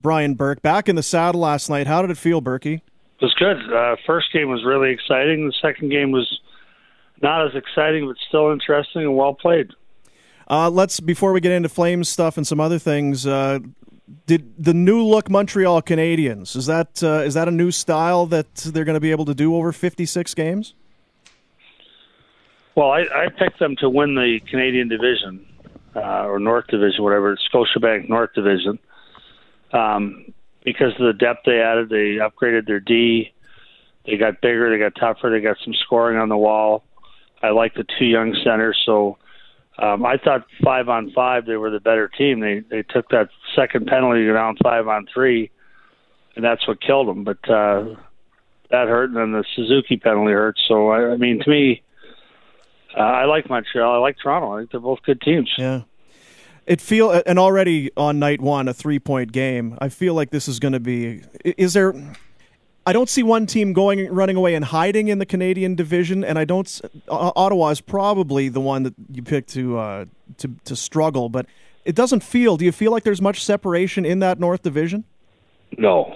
Brian Burke, back in the saddle last night. How did it feel, Berkey? It was good. First game was really exciting. The second game was not as exciting, but still interesting and well played. Before we get into Flames stuff and some other things, did the new look Montreal Canadiens, is that a new style that they're going to be able to do over 56 games? Well, I picked them to win the Canadian division, or North Division, whatever, Scotiabank North Division. Because of the depth they added, they upgraded their D. They got bigger, they got tougher, they got some scoring on the wall. I like the two young centers, so I thought 5-on-5 they were the better team. They took that second penalty down 5-on-3, and that's what killed them. But that hurt, and then the Suzuki penalty hurt. So I mean, to me, I like Montreal. I like Toronto. I think they're both good teams. Yeah. And already on night one, a 3-point game. I feel like this is going to be. I don't see one team running away and hiding in the Canadian division, and Ottawa is probably the one that you picked to struggle. But it doesn't feel. Do you feel like there's much separation in that North Division? No.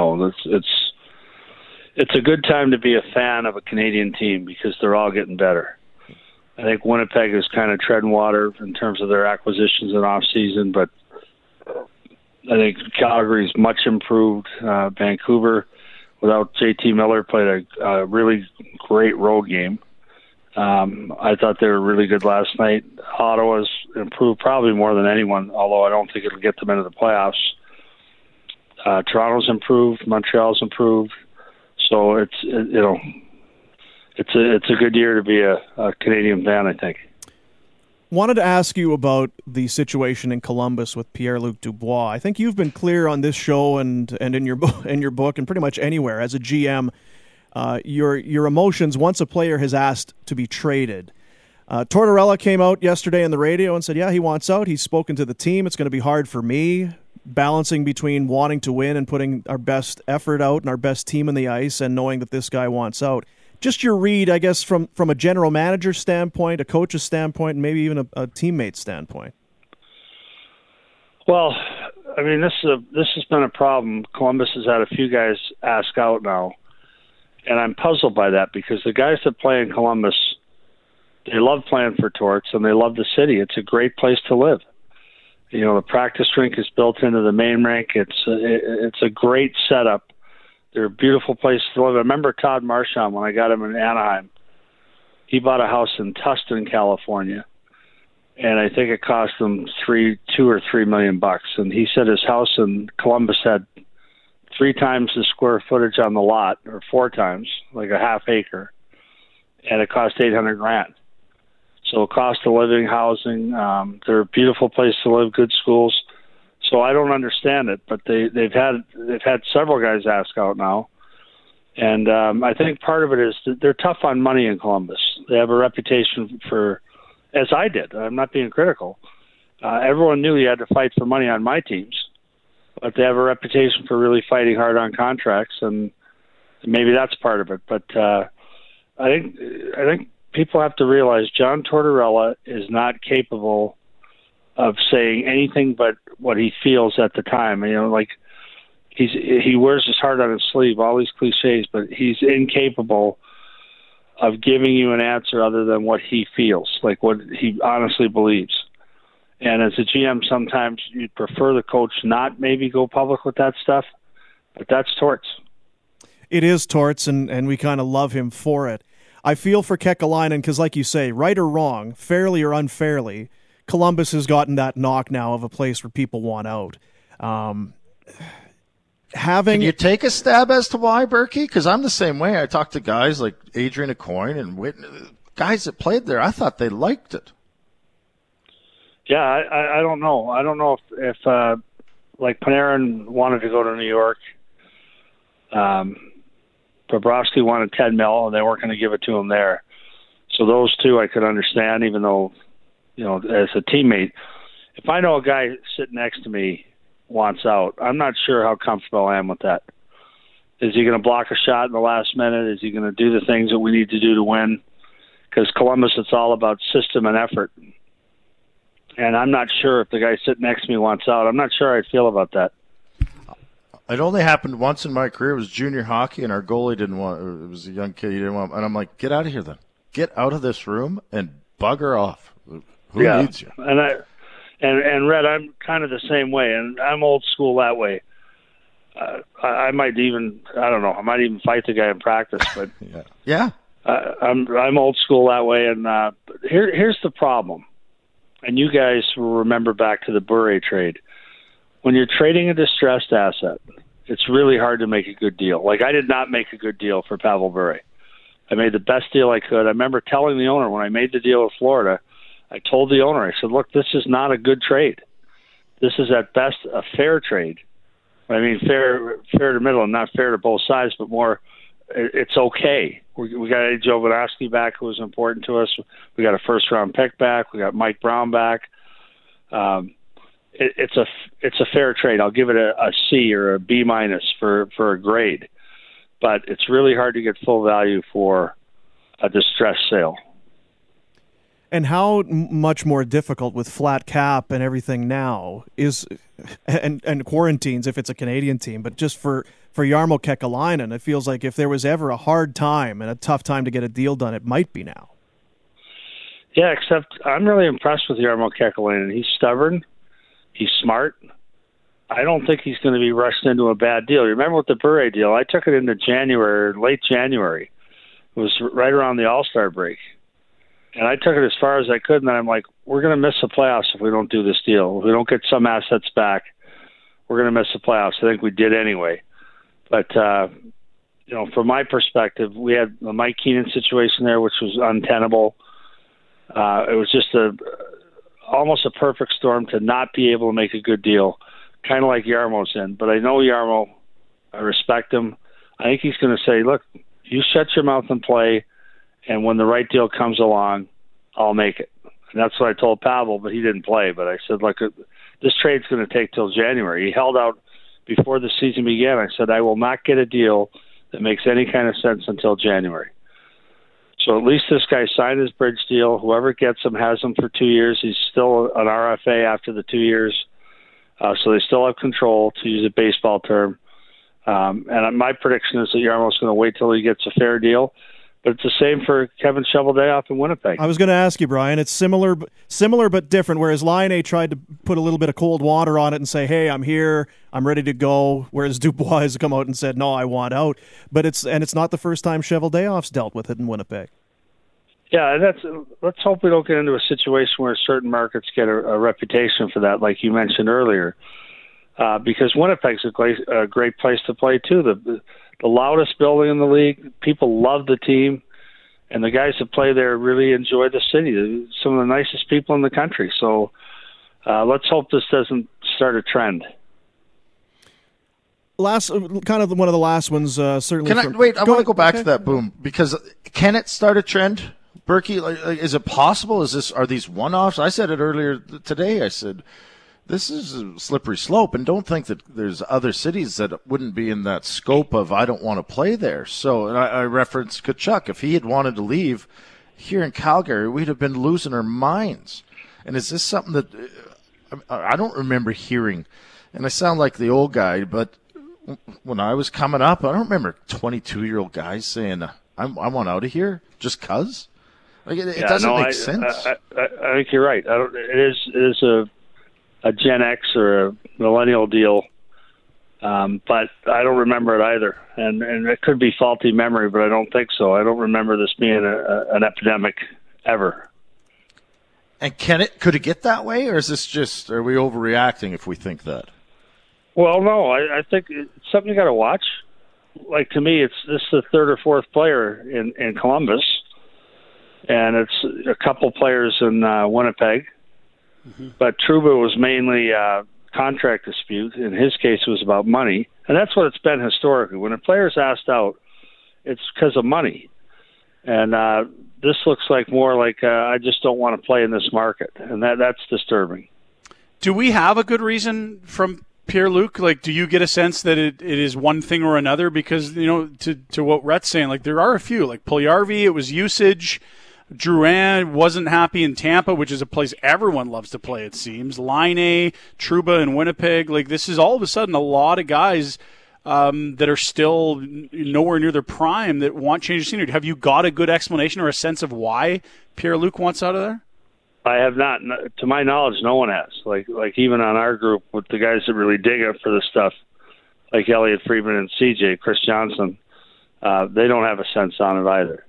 It's a good time to be a fan of a Canadian team because they're all getting better. I think Winnipeg is kind of treading water in terms of their acquisitions in off-season, but I think Calgary's much improved. Vancouver, without JT Miller, played a really great road game. I thought they were really good last night. Ottawa's improved probably more than anyone, although I don't think it'll get them into the playoffs. Toronto's improved. Montreal's improved. So it's a good year to be a Canadian fan, I think. Wanted to ask you about the situation in Columbus with Pierre-Luc Dubois. I think you've been clear on this show and in your book and pretty much anywhere as a GM, your emotions once a player has asked to be traded. Tortorella came out yesterday on the radio and said, yeah, he wants out. He's spoken to the team. It's going to be hard for me, balancing between wanting to win and putting our best effort out and our best team on the ice and knowing that this guy wants out. Just your read, I guess, from a general manager standpoint, a coach's standpoint, and maybe even a teammate standpoint. Well, I mean, this has been a problem. Columbus has had a few guys ask out now, and I'm puzzled by that because the guys that play in Columbus, they love playing for Torts, and they love the city. It's a great place to live. You know, the practice rink is built into the main rink. It's a great setup. They're a beautiful place to live. I remember Todd Marchand when I got him in Anaheim. He bought a house in Tustin, California, and I think it cost him $2 or $3 million. And he said his house in Columbus had 3 times the square footage on the lot, or 4 times, like a half acre, and it cost $800,000. So cost of living, housing, they're a beautiful place to live, good schools. So I don't understand it, but they've had several guys ask out now, and I think part of it is that they're tough on money in Columbus. They have a reputation for, as I did. I'm not being critical. Everyone knew you had to fight for money on my teams, but they have a reputation for really fighting hard on contracts, and maybe that's part of it. But I think people have to realize John Tortorella is not capable of saying anything but what he feels at the time. You know, like he wears his heart on his sleeve, all these cliches, but he's incapable of giving you an answer other than what he feels, like what he honestly believes. And as a GM, sometimes you'd prefer the coach not maybe go public with that stuff, but that's Torts. It is Torts, and we kind of love him for it. I feel for Kekalainen because, like you say, right or wrong, fairly or unfairly, Columbus has gotten that knock now of a place where people want out. Can you take a stab as to why, Berkey? Because I'm the same way. I talked to guys like Adrian Aucoin and guys that played there. I thought they liked it. Yeah, I don't know. I don't know if like Panarin wanted to go to New York. Bobrovsky wanted $10 million, and they weren't going to give it to him there. So those two I could understand, even though, you know, as a teammate, if I know a guy sitting next to me wants out, I'm not sure how comfortable I am with that. Is he going to block a shot in the last minute? Is he going to do the things that we need to do to win? Because Columbus, it's all about system and effort. And I'm not sure if the guy sitting next to me wants out. I'm not sure I'd feel about that. It only happened once in my career. It was junior hockey, and our goalie didn't want. It was a young kid. He didn't want. And I'm like, get out of here, then. Get out of this room and bugger off. Who needs you? And Red, I'm kind of the same way, and I'm old school that way. I might even, I don't know, I might even fight the guy in practice, but yeah. I'm old school that way, and here's the problem. And you guys will remember back to the Bure trade. When you're trading a distressed asset, it's really hard to make a good deal. Like, I did not make a good deal for Pavel Bure. I made the best deal I could. I remember telling the owner when I made the deal with Florida, I told the owner, I said, look, this is not a good trade. This is at best a fair trade. I mean, fair to middle, and not fair to both sides, but more, it's okay. We got Eddie Jovanovski back, who was important to us. We got a first-round pick back. We got Mike Brown back. It's a fair trade. I'll give it a C or a B minus for a grade, but it's really hard to get full value for a distressed sale. And how much more difficult with flat cap and everything now is, and quarantines if it's a Canadian team, but just for Jarmo Kekalainen, it feels like if there was ever a hard time and a tough time to get a deal done, it might be now. Yeah, except I'm really impressed with Jarmo Kekalainen. He's stubborn. He's smart. I don't think he's going to be rushed into a bad deal. You remember with the Bure deal, I took it into January, late January. It was right around the All-Star break. And I took it as far as I could, and then I'm like, we're going to miss the playoffs if we don't do this deal. If we don't get some assets back, we're going to miss the playoffs. I think we did anyway. But, from my perspective, we had the Mike Keenan situation there, which was untenable. It was just almost a perfect storm to not be able to make a good deal, kind of like Jarmo's in. But I know Jarmo. I respect him. I think he's going to say, look, you shut your mouth and play, and when the right deal comes along, I'll make it. And that's what I told Pavel, but he didn't play. But I said, look, this trade's going to take till January. He held out before the season began. I said, I will not get a deal that makes any kind of sense until January. So at least this guy signed his bridge deal. Whoever gets him has him for 2 years. He's still an RFA after the 2 years. So they still have control, to use a baseball term. And my prediction is that Jarmo's going to wait till he gets a fair deal. But it's the same for Kevin Cheveldayoff in Winnipeg. I was going to ask you, Brian. It's similar but different. Whereas Laine tried to put a little bit of cold water on it and say, "Hey, I'm here. I'm ready to go." Whereas Dubois has come out and said, "No, I want out." But it's not the first time Cheveldayoff's dealt with it in Winnipeg. Yeah, let's hope we don't get into a situation where certain markets get a reputation for that, like you mentioned earlier. Because Winnipeg's a great place to play too. The loudest building in the league. People love the team, and the guys that play there really enjoy the city. They're some of the nicest people in the country. So let's hope this doesn't start a trend. Kind of one of the last ones, certainly. I want to go back to that, Boom, because can it start a trend, Berkey? Like, is it possible? Are these one-offs? I said it earlier today. I said, this is a slippery slope, and don't think that there's other cities that wouldn't be in that scope of I don't want to play there. So, and I referenced Tkachuk. If he had wanted to leave here in Calgary, we'd have been losing our minds. And is this something that I don't remember hearing? And I sound like the old guy, but when I was coming up, I don't remember 22-year-old guys saying, I want out of here just because. Like, it doesn't make sense. I think you're right. It is a Gen X or a millennial deal, but I don't remember it either. And it could be faulty memory, but I don't think so. I don't remember this being an epidemic ever. And could it get that way, or is this just, are we overreacting if we think that? Well, no, I think it's something you got to watch. Like, to me, this is the third or fourth player in Columbus, and it's a couple players in Winnipeg. Mm-hmm. But Trouba was mainly a contract dispute. In his case, it was about money. And that's what it's been historically. When a player's asked out, it's because of money. And this looks like more like I just don't want to play in this market. And that's disturbing. Do we have a good reason from Pierre-Luc? Like, do you get a sense that it is one thing or another? Because, to what Rhett's saying, like, there are a few. Like, Puljujarvi, it was usage. Drouin wasn't happy in Tampa, which is a place everyone loves to play, it seems. Laine, Trouba in Winnipeg. Like, this is all of a sudden a lot of guys that are still nowhere near their prime that want change of scenery. Have you got a good explanation or a sense of why Pierre-Luc wants out of there? I have not. To my knowledge, no one has. Like even on our group with the guys that really dig up for this stuff, like Elliot Friedman and CJ, Chris Johnson, they don't have a sense on it either.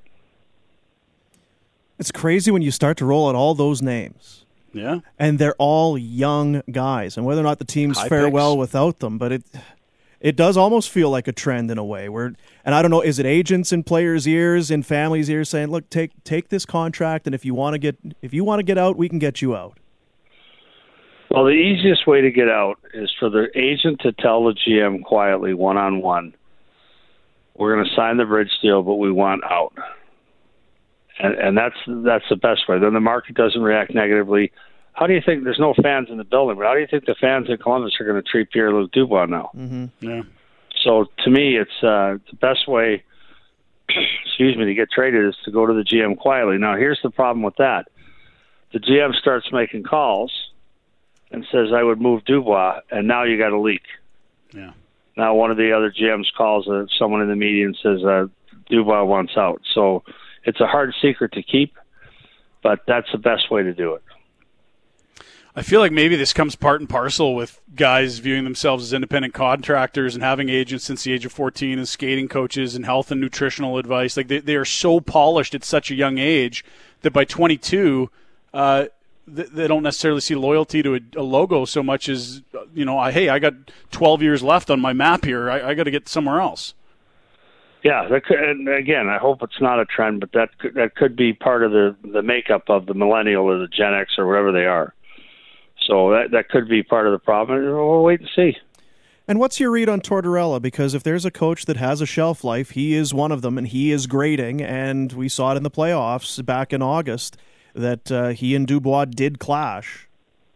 It's crazy when you start to roll out all those names. Yeah. And they're all young guys, and whether or not the teams fare well without them, but it does almost feel like a trend in a way. And I don't know, is it agents in players' ears, in families' ears saying, "Look, take this contract, and if you want to get out, we can get you out." Well, the easiest way to get out is for the agent to tell the GM quietly, one-on-one, "We're going to sign the bridge deal, but we want out." And that's the best way. Then the market doesn't react negatively. How do you think there's no fans in the building? But how do you think the fans in Columbus are going to treat Pierre-Luc Dubois now? Mm-hmm. Yeah. So to me, it's the best way, to get traded is to go to the GM quietly. Now, here's the problem with that: the GM starts making calls and says, "I would move Dubois," and now you got a leak. Yeah. Now one of the other GMs calls someone in the media and says Dubois wants out. So it's a hard secret to keep, but that's the best way to do it. I feel like maybe this comes part and parcel with guys viewing themselves as independent contractors and having agents since the age of 14 and skating coaches and health and nutritional advice. Like they are so polished at such a young age that by 22, they don't necessarily see loyalty to a logo so much as, hey, I got 12 years left on my map here. I got to get somewhere else. Yeah, and again, I hope it's not a trend, but that could be part of the makeup of the millennial or the Gen X or whatever they are. So that could be part of the problem. We'll wait and see. And what's your read on Tortorella? Because if there's a coach that has a shelf life, he is one of them, and he is grading. And we saw it in the playoffs back in August that he and Dubois did clash.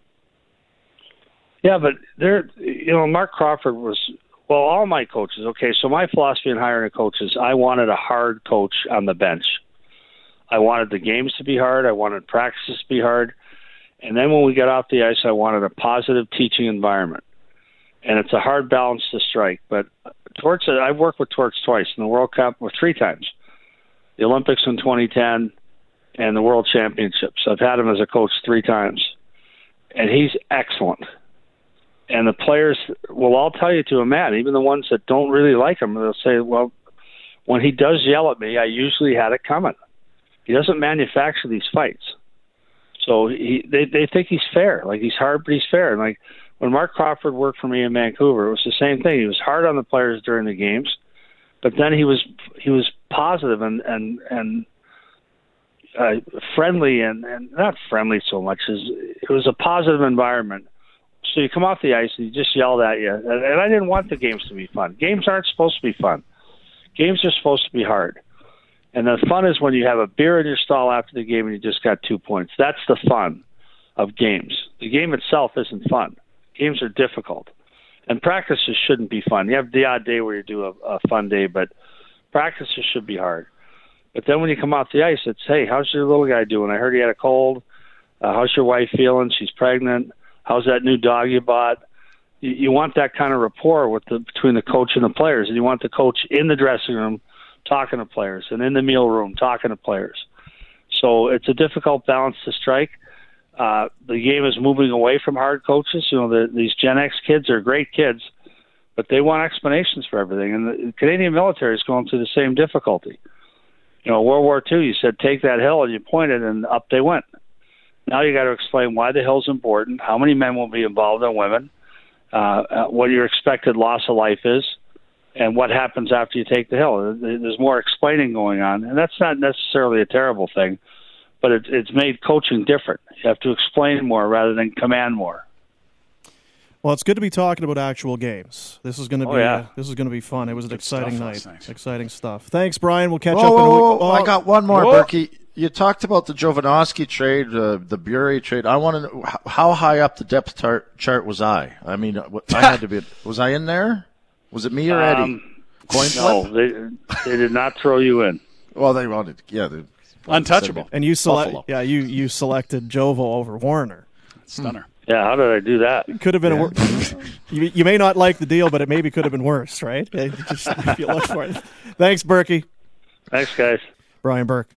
Yeah, but Mark Crawford was. Well, all my coaches, okay, so my philosophy in hiring a coach is I wanted a hard coach on the bench. I wanted the games to be hard. I wanted practices to be hard. And then when we got off the ice, I wanted a positive teaching environment. And it's a hard balance to strike. But Torts, I've worked with Torts twice in the World Cup, or 3 times. The Olympics in 2010 and the World Championships. I've had him as a coach 3 times. And he's excellent. And the players will all tell you to a man, even the ones that don't really like him, they'll say, well, when he does yell at me, I usually had it coming. He doesn't manufacture these fights. So they think he's fair. Like, he's hard, but he's fair. And like when Mark Crawford worked for me in Vancouver, it was the same thing. He was hard on the players during the games, but then he was positive and friendly and not friendly so much as it was a positive environment. So you come off the ice and he just yelled at you. And I didn't want the games to be fun. Games aren't supposed to be fun. Games are supposed to be hard. And the fun is when you have a beer in your stall after the game and you just got 2 points. That's the fun of games. The game itself isn't fun. Games are difficult. And practices shouldn't be fun. You have the odd day where you do a fun day, but practices should be hard. But then when you come off the ice, it's, hey, how's your little guy doing? I heard he had a cold. How's your wife feeling? She's pregnant. How's that new dog you bought? You want that kind of rapport between the coach and the players, and you want the coach in the dressing room talking to players and in the meal room talking to players. So it's a difficult balance to strike. The game is moving away from hard coaches. These Gen X kids are great kids, but they want explanations for everything. And the Canadian military is going through the same difficulty. World War II, you said, take that hill, and you pointed, and up they went. Now you got to explain why the hill's important, how many men will be involved and women, what your expected loss of life is, and what happens after you take the hill. There's more explaining going on, and that's not necessarily a terrible thing, but it's made coaching different. You have to explain more rather than command more. Well, it's good to be talking about actual games. This is going to be this is going to be fun. It was an exciting night. Exciting stuff. Thanks, Brian. We'll catch up in a week. I got one more, Berkey. You talked about the Jovanovski trade, the Bure trade. I want to know how high up the depth chart was I? I mean, I had to be. Was I in there? Was it me or Eddie? Coin flip? No, they did not throw you in. Well, they wanted, untouchable. And you selected Jovo over Warner. Stunner. Yeah, how did I do that? Could have been you may not like the deal, but it maybe could have been worse, right? Just if you look for it. Thanks, Berkey. Thanks, guys. Brian Burke.